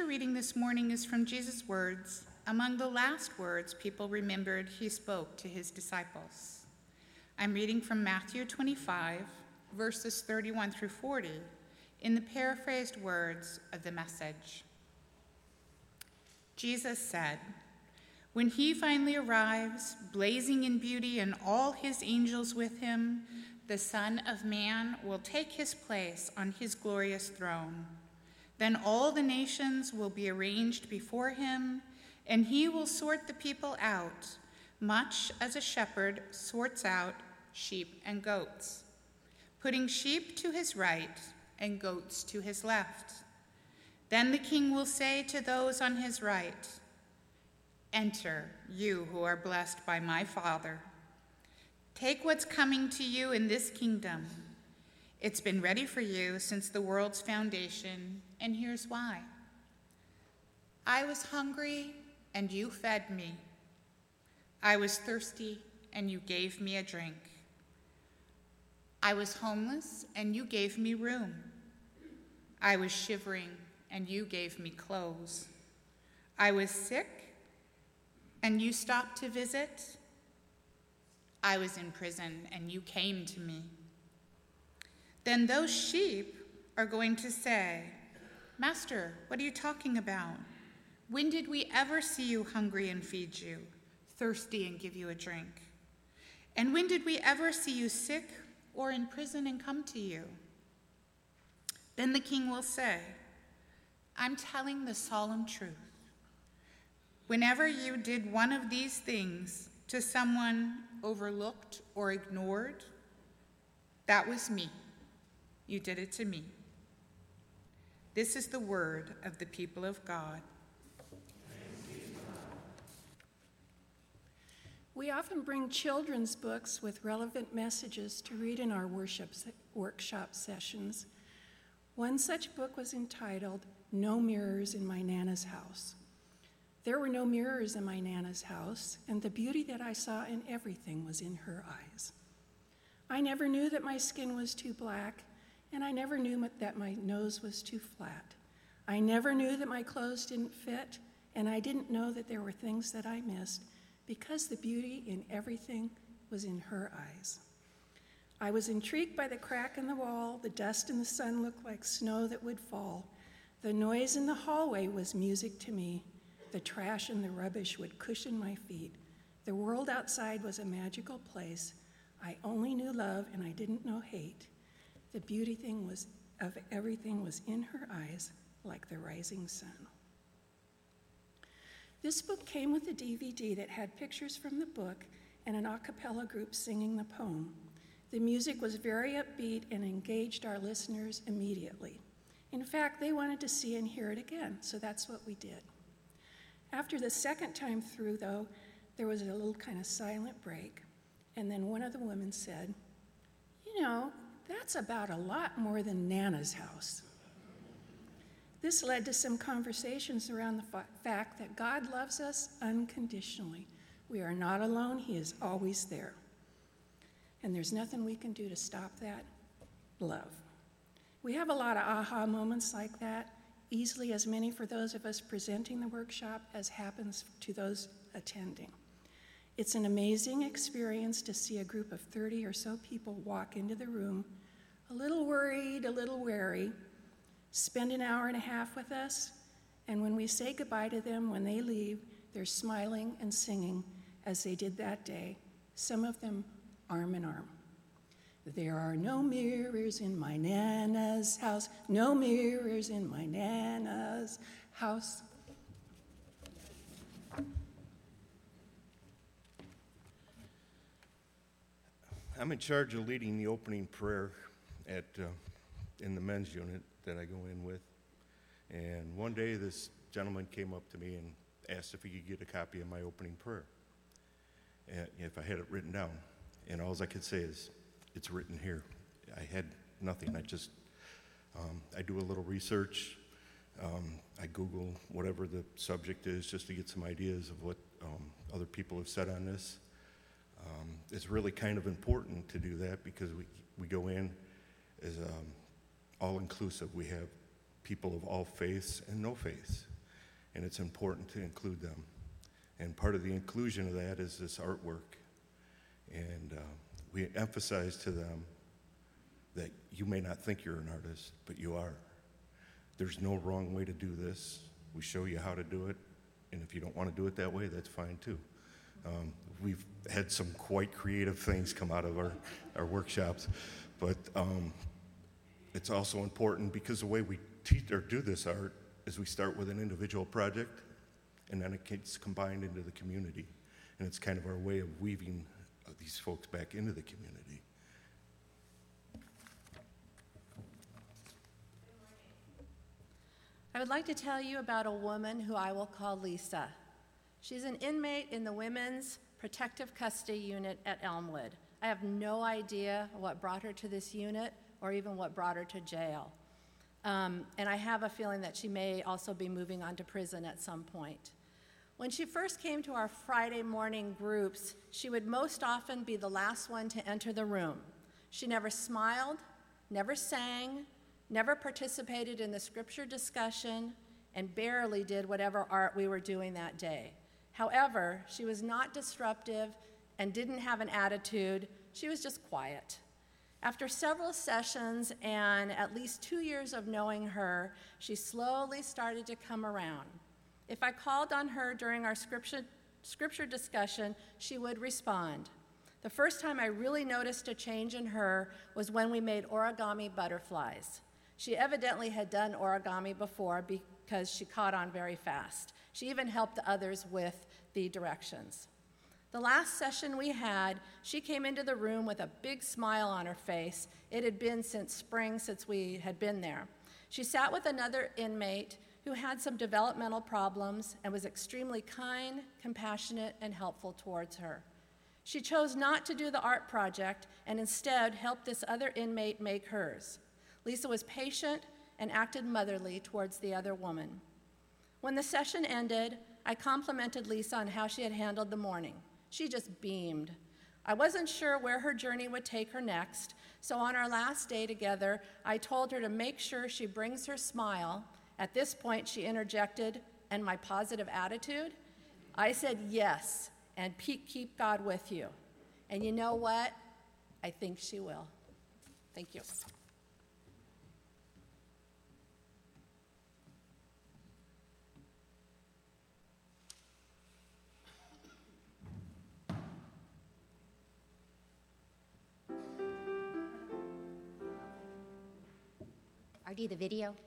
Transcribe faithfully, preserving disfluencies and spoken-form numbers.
reading this morning is from Jesus' words, among the last words people remembered he spoke to his disciples. I'm reading from Matthew twenty-five, verses thirty-one through forty, in the paraphrased words of the Message. Jesus said, "When he finally arrives, blazing in beauty and all his angels with him, the Son of Man will take his place on his glorious throne. Then all the nations will be arranged before him, and he will sort the people out, much as a shepherd sorts out sheep and goats, putting sheep to his right and goats to his left. Then the king will say to those on his right, 'Enter, you who are blessed by my Father. Take what's coming to you in this kingdom. It's been ready for you since the world's foundation, and here's why. I was hungry, and you fed me. I was thirsty, and you gave me a drink. I was homeless, and you gave me room. I was shivering, and you gave me clothes. I was sick, and you stopped to visit. I was in prison, and you came to me.' Then those sheep are going to say, 'Master, what are you talking about? When did we ever see you hungry and feed you, thirsty and give you a drink? And when did we ever see you sick or in prison and come to you?' Then the king will say, 'I'm telling the solemn truth. Whenever you did one of these things to someone overlooked or ignored, that was me. You did it to me.' This is the word of the people of God. We often bring children's books with relevant messages to read in our worship workshop sessions. One such book was entitled, "No Mirrors in My Nana's House." There were no mirrors in my Nana's house, and the beauty that I saw in everything was in her eyes. I never knew that my skin was too black, and I never knew that my nose was too flat. I never knew that my clothes didn't fit, and I didn't know that there were things that I missed, because the beauty in everything was in her eyes. I was intrigued by the crack in the wall. The dust in the sun looked like snow that would fall. The noise in the hallway was music to me. The trash and the rubbish would cushion my feet. The world outside was a magical place. I only knew love and I didn't know hate. The beauty thing was of everything was in her eyes, like the rising sun. This book came with a D V D that had pictures from the book and an a cappella group singing the poem. The music was very upbeat and engaged our listeners immediately. In fact, they wanted to see and hear it again, so that's what we did. After the second time through, though, there was a little kind of silent break, and then one of the women said, "You know, that's about a lot more than Nana's house." This led to some conversations around the fa- fact that God loves us unconditionally. We are not alone, He is always there. And there's nothing we can do to stop that love. We have a lot of aha moments like that, easily as many for those of us presenting the workshop as happens to those attending. It's an amazing experience to see a group of thirty or so people walk into the room, a little worried, a little wary, spend an hour and a half with us, and when we say goodbye to them, when they leave, they're smiling and singing as they did that day, some of them arm in arm. There are no mirrors in my Nana's house, no mirrors in my Nana's house. I'm in charge of leading the opening prayer at uh, in the men's unit that I go in with. And one day this gentleman came up to me and asked if he could get a copy of my opening prayer, and if I had it written down. And all I could say is, it's written here. I had nothing. I just, um, I do a little research. Um, I Google whatever the subject is just to get some ideas of what um, other people have said on this. Um, it's really kind of important to do that because we, we go in as um, all-inclusive. We have people of all faiths and no faiths. and it's important to include them. And part of the inclusion of that is this artwork. And uh, we emphasize to them that you may not think you're an artist, but you are. There's no wrong way to do this. We show you how to do it, and if you don't want to do it that way, that's fine too. Um, we've had some quite creative things come out of our, our workshops, but um, it's also important because the way we teach or do this art is we start with an individual project, and then it gets combined into the community. And it's kind of our way of weaving uh, these folks back into the community. I would like to tell you about a woman who I will call Lisa. She's an inmate in the Women's Protective Custody Unit at Elmwood. I have no idea what brought her to this unit or even what brought her to jail. Um, and I have a feeling that she may also be moving on to prison at some point. When she first came to our Friday morning groups, she would most often be the last one to enter the room. She never smiled, never sang, never participated in the scripture discussion, and barely did whatever art we were doing that day. However, she was not disruptive and didn't have an attitude. She was just quiet. After several sessions and at least two years of knowing her, she slowly started to come around. If I called on her during our scripture, scripture discussion, she would respond. The first time I really noticed a change in her was when we made origami butterflies. She evidently had done origami before because she caught on very fast. She even helped others with the directions. The last session we had, she came into the room with a big smile on her face. It had been since spring since we had been there. She sat with another inmate who had some developmental problems and was extremely kind, compassionate, and helpful towards her. She chose not to do the art project and instead helped this other inmate make hers. Lisa was patient and acted motherly towards the other woman. When the session ended, I complimented Lisa on how she had handled the morning. She just beamed. I wasn't sure where her journey would take her next, so on our last day together, I told her to make sure she brings her smile. At this point, she interjected, "And my positive attitude?" I said, "Yes, and keep God with you." And you know what? I think she will. Thank you. Artie, the video.